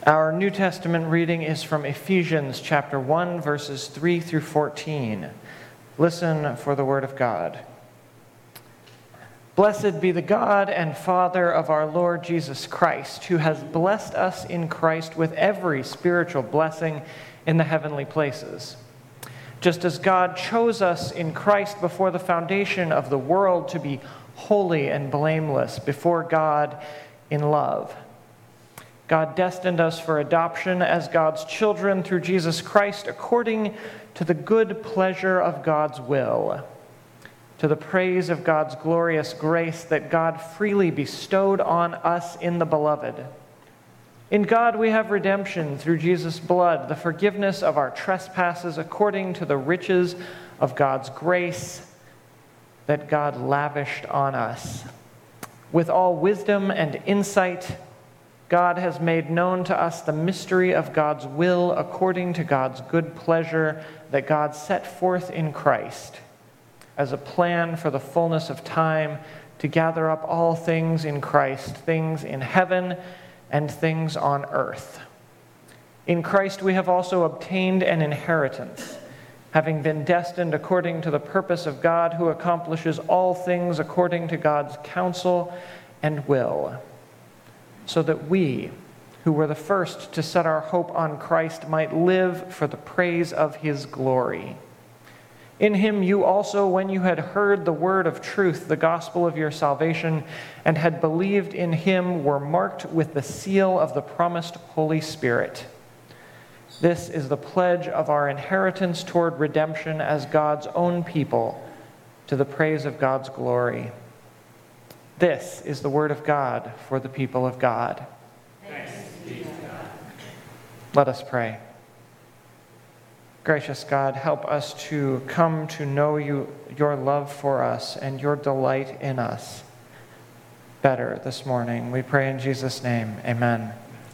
Our New Testament reading is from Ephesians chapter 1, verses 3 through 14. Listen for the word of God. Blessed be the God and Father of our Lord Jesus Christ, who has blessed us in Christ with every spiritual blessing in the heavenly places. Just as God chose us in Christ before the foundation of the world to be holy and blameless before God in love. God destined us for adoption as God's children through Jesus Christ according to the good pleasure of God's will, to the praise of God's glorious grace that God freely bestowed on us in the Beloved. In God we have redemption through Jesus' blood, the forgiveness of our trespasses according to the riches of God's grace that God lavished on us. With all wisdom and insight, God has made known to us the mystery of God's will according to God's good pleasure that God set forth in Christ as a plan for the fullness of time to gather up all things in Christ, things in heaven and things on earth. In Christ we have also obtained an inheritance, having been destined according to the purpose of God who accomplishes all things according to God's counsel and will, so that we, who were the first to set our hope on Christ, might live for the praise of his glory. In him you also, when you had heard the word of truth, the gospel of your salvation, and had believed in him, were marked with the seal of the promised Holy Spirit. This is the pledge of our inheritance toward redemption as God's own people, to the praise of God's glory. This is the word of God for the people of God. Thanks be to God. Let us pray. Gracious God, help us to come to know you, your love for us and your delight in us better this morning. We pray in Jesus' name. Amen.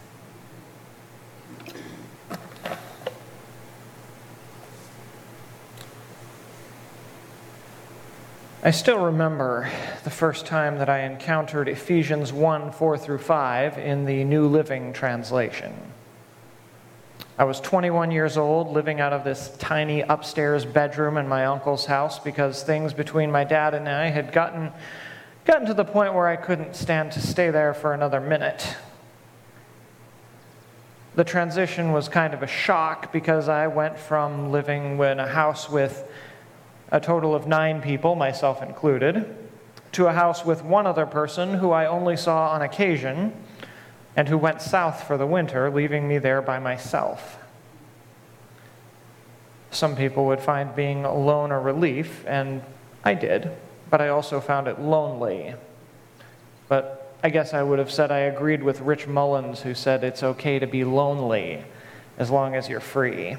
I still remember the first time that I encountered Ephesians 1, 4 through 5 in the New Living Translation. I was 21 years old, living out of this tiny upstairs bedroom in my uncle's house because things between my dad and I had gotten to the point where I couldn't stand to stay there for another minute. The transition was kind of a shock because I went from living in a house with a total of 9 people, myself included, to a house with one other person who I only saw on occasion and who went south for the winter, leaving me there by myself. Some people would find being alone a relief, and I did, but I also found it lonely. But I guess I would have said I agreed with Rich Mullins, who said it's okay to be lonely as long as you're free.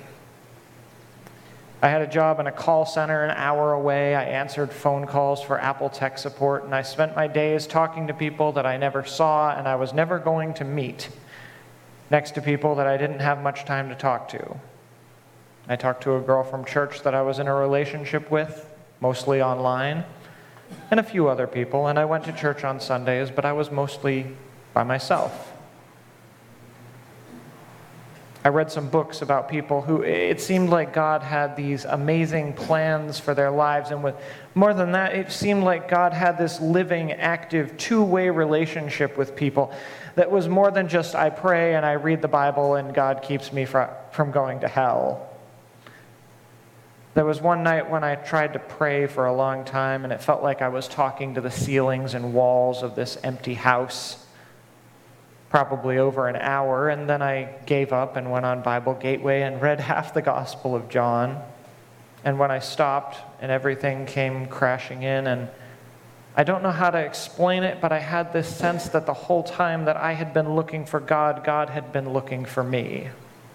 I had a job in a call center an hour away. I answered phone calls for Apple tech support, and I spent my days talking to people that I never saw and I was never going to meet, next to people that I didn't have much time to talk to. I talked to a girl from church that I was in a relationship with, mostly online, and a few other people, and I went to church on Sundays, but I was mostly by myself. I read some books about people who it seemed like God had these amazing plans for their lives, and with more than that, it seemed like God had this living, active, two-way relationship with people that was more than just I pray and I read the Bible and God keeps me from going to hell. There was one night when I tried to pray for a long time, and it felt like I was talking to the ceilings and walls of this empty house, probably over an hour, and then I gave up and went on Bible Gateway and read half the Gospel of John. And when I stopped and everything came crashing in, and I don't know how to explain it, but I had this sense that the whole time that I had been looking for God, God had been looking for me.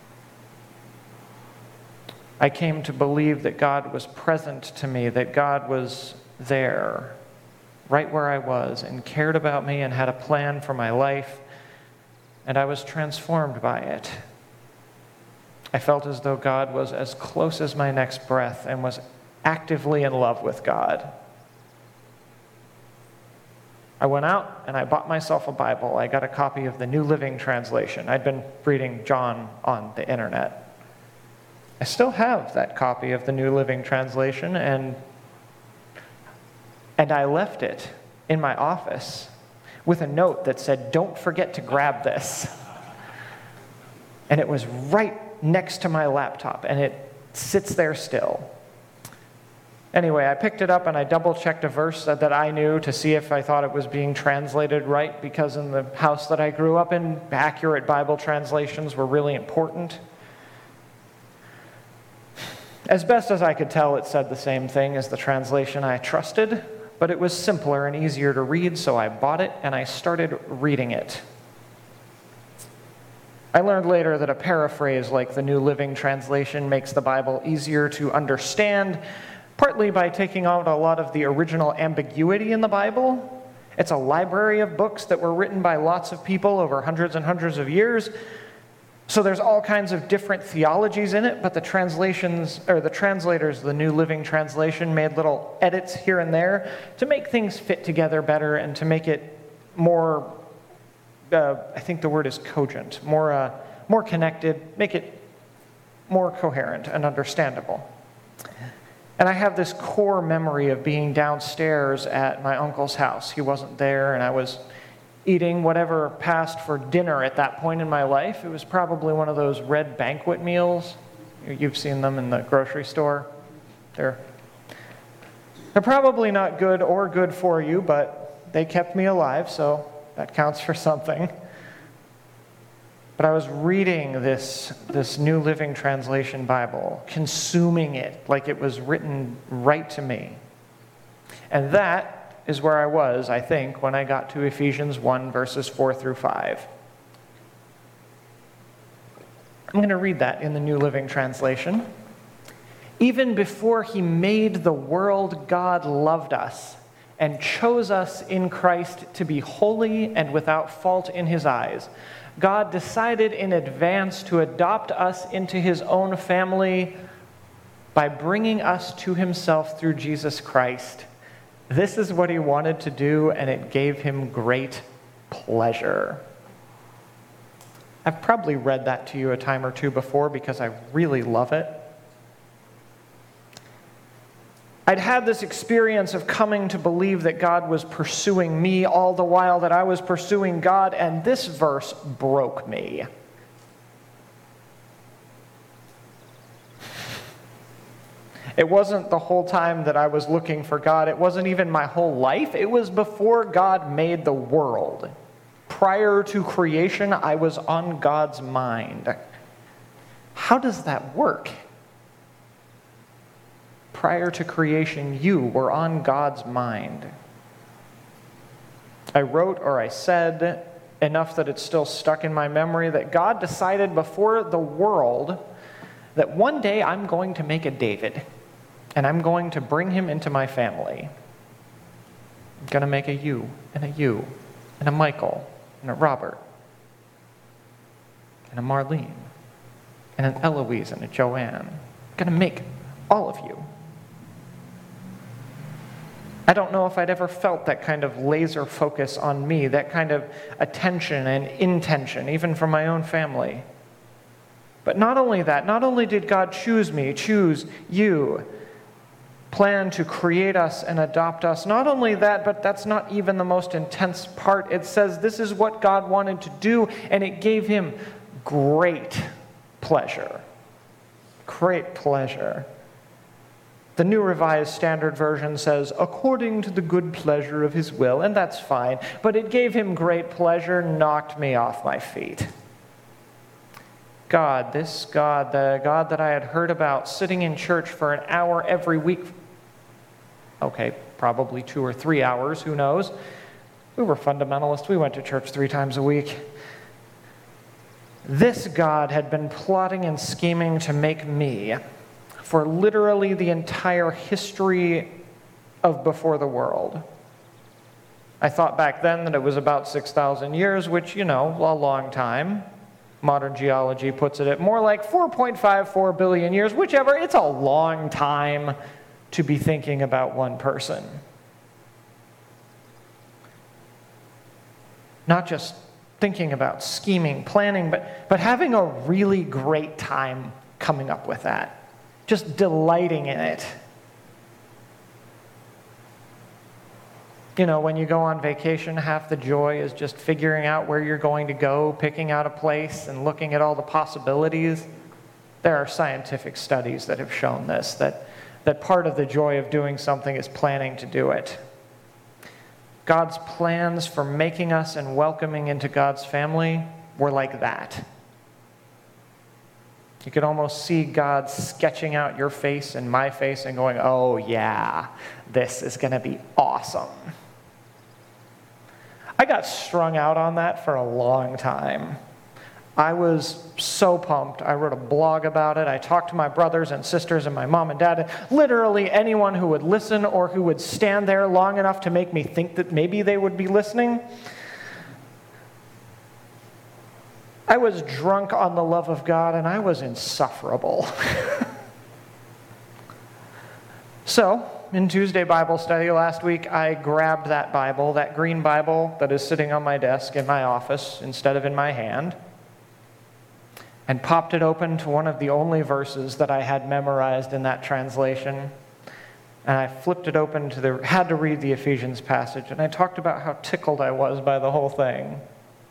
I came to believe that God was present to me, that God was there, right where I was, and cared about me and had a plan for my life, and I was transformed by it. I felt as though God was as close as my next breath and was actively in love with God. I went out and I bought myself a Bible. I got a copy of the New Living Translation. I'd been reading John on the internet. I still have that copy of the New Living Translation, and I left it in my office with a note that said, "Don't forget to grab this." And it was right next to my laptop, and it sits there still. Anyway, I picked it up and I double-checked a verse that I knew to see if I thought it was being translated right, because in the house that I grew up in, accurate Bible translations were really important. As best as I could tell, it said the same thing as the translation I trusted, but it was simpler and easier to read, so I bought it and I started reading it. I learned later that a paraphrase like the New Living Translation makes the Bible easier to understand, partly by taking out a lot of the original ambiguity in the Bible. It's a library of books that were written by lots of people over hundreds and hundreds of years. So there's all kinds of different theologies in it, but the translators, the New Living Translation, made little edits here and there to make things fit together better and to make it more, I think the word is cogent, more connected, make it more coherent and understandable. And I have this core memory of being downstairs at my uncle's house. He wasn't there, and I was eating whatever passed for dinner at that point in my life. It was probably one of those red banquet meals. You've seen them in the grocery store. They're probably not good or good for you, but they kept me alive, so that counts for something. But I was reading this New Living Translation Bible, consuming it like it was written right to me. And that is where I was, I think, when I got to Ephesians 1, verses 4 through 5. I'm going to read that in the New Living Translation. Even before he made the world, God loved us and chose us in Christ to be holy and without fault in his eyes. God decided in advance to adopt us into his own family by bringing us to himself through Jesus Christ. This is what he wanted to do, and it gave him great pleasure. I've probably read that to you a time or two before because I really love it. I'd had this experience of coming to believe that God was pursuing me all the while that I was pursuing God, and this verse broke me. It wasn't the whole time that I was looking for God. It wasn't even my whole life. It was before God made the world. Prior to creation, I was on God's mind. How does that work? Prior to creation, you were on God's mind. I wrote or I said enough that it's still stuck in my memory that God decided before the world that one day I'm going to make a David and I'm going to bring him into my family. I'm going to make a you and a Michael and a Robert and a Marlene and an Eloise and a Joanne. I'm going to make all of you. I don't know if I'd ever felt that kind of laser focus on me, that kind of attention and intention, even from my own family. But not only that, not only did God choose me, choose you, plan to create us and adopt us, not only that, but that's not even the most intense part. It says this is what God wanted to do, and it gave him great pleasure. Great pleasure. The New Revised Standard Version says, according to the good pleasure of his will, and that's fine, but it gave him great pleasure, knocked me off my feet. God, this God, the God that I had heard about sitting in church for an hour every week, okay, probably 2 or 3 hours, who knows? We were fundamentalists, we went to church 3 times a week. This God had been plotting and scheming to make me for literally the entire history of before the world. I thought back then that it was about 6,000 years, which, a long time. Modern geology puts it at more like 4.54 billion years, whichever. It's a long time to be thinking about one person. Not just thinking about scheming, planning, but having a really great time coming up with that. Just delighting in it. You know, when you go on vacation, half the joy is just figuring out where you're going to go, picking out a place, and looking at all the possibilities. There are scientific studies that have shown this, that part of the joy of doing something is planning to do it. God's plans for making us and welcoming into God's family were like that. You could almost see God sketching out your face and my face and going, oh yeah, this is going to be awesome. I got strung out on that for a long time. I was so pumped. I wrote a blog about it. I talked to my brothers and sisters and my mom and dad, literally anyone who would listen or who would stand there long enough to make me think that maybe they would be listening. I was drunk on the love of God, and I was insufferable. So, in Tuesday Bible study last week, I grabbed that Bible, that green Bible that is sitting on my desk in my office instead of in my hand, and popped it open to one of the only verses that I had memorized in that translation. And I flipped it open had to read the Ephesians passage, and I talked about how tickled I was by the whole thing.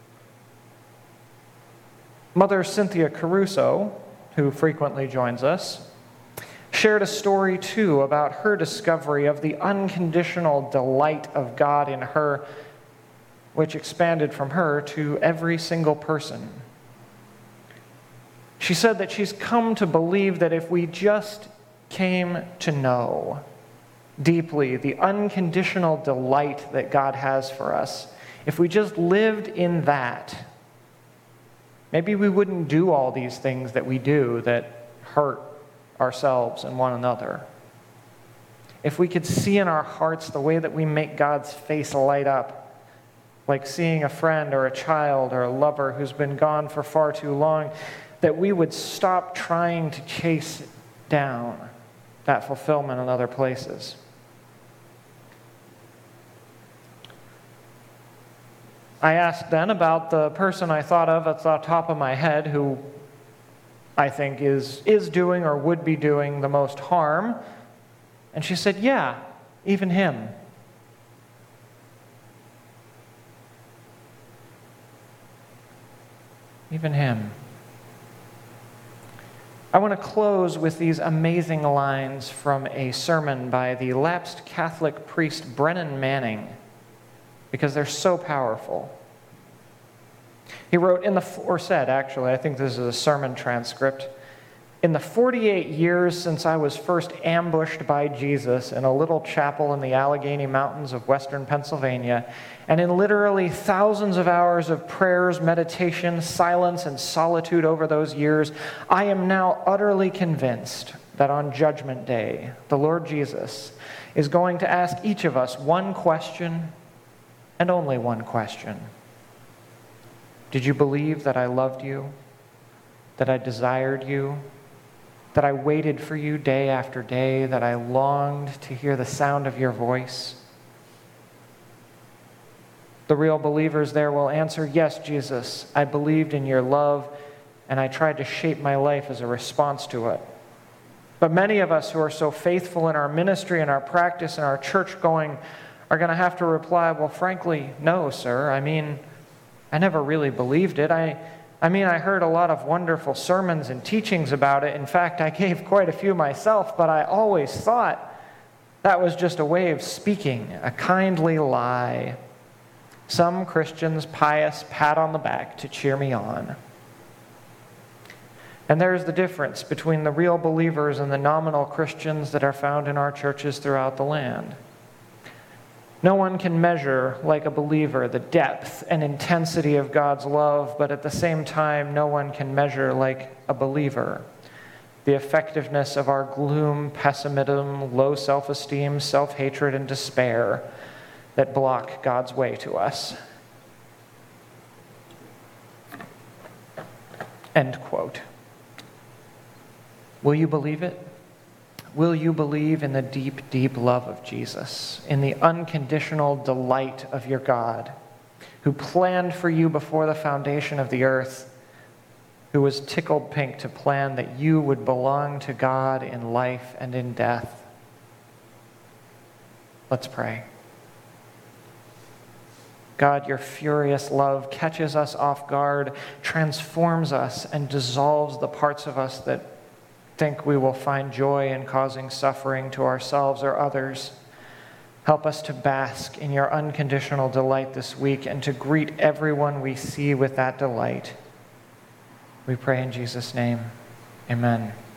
Mother Cynthia Caruso, who frequently joins us, shared a story too about her discovery of the unconditional delight of God in her, which expanded from her to every single person. She said that she's come to believe that if we just came to know deeply the unconditional delight that God has for us, if we just lived in that, maybe we wouldn't do all these things that we do that hurt ourselves and one another. If we could see in our hearts the way that we make God's face light up, like seeing a friend or a child or a lover who's been gone for far too long, that we would stop trying to chase down that fulfillment in other places. I asked then about the person I thought of at the top of my head who I think is doing or would be doing the most harm. And she said, yeah, even him. Even him. I want to close with these amazing lines from a sermon by the lapsed Catholic priest Brennan Manning, because they're so powerful. He wrote I think this is a sermon transcript, in the 48 years since I was first ambushed by Jesus in a little chapel in the Allegheny Mountains of western Pennsylvania, and in literally thousands of hours of prayers, meditation, silence, and solitude over those years, I am now utterly convinced that on Judgment Day, the Lord Jesus is going to ask each of us one question, and only one question. Did you believe that I loved you, that I desired you, that I waited for you day after day, that I longed to hear the sound of your voice? The real believers there will answer, yes, Jesus, I believed in your love, and I tried to shape my life as a response to it. But many of us who are so faithful in our ministry and our practice and our church going are going to have to reply, well, frankly, no, sir. I never really believed it. I heard a lot of wonderful sermons and teachings about it. In fact, I gave quite a few myself, but I always thought that was just a way of speaking, a kindly lie. Some Christians' pious pat on the back to cheer me on. And there's the difference between the real believers and the nominal Christians that are found in our churches throughout the land. No one can measure, like a believer, the depth and intensity of God's love, but at the same time, no one can measure, like a believer, the effectiveness of our gloom, pessimism, low self-esteem, self-hatred, and despair that block God's way to us. End quote. Will you believe it? Will you believe in the deep, deep love of Jesus, in the unconditional delight of your God? who planned for you before the foundation of the earth, who was tickled pink to plan that you would belong to God in life and in death. Let's pray. God, your furious love catches us off guard, transforms us, and dissolves the parts of us that think we will find joy in causing suffering to ourselves or others. Help us to bask in your unconditional delight this week and to greet everyone we see with that delight. We pray in Jesus' name. Amen.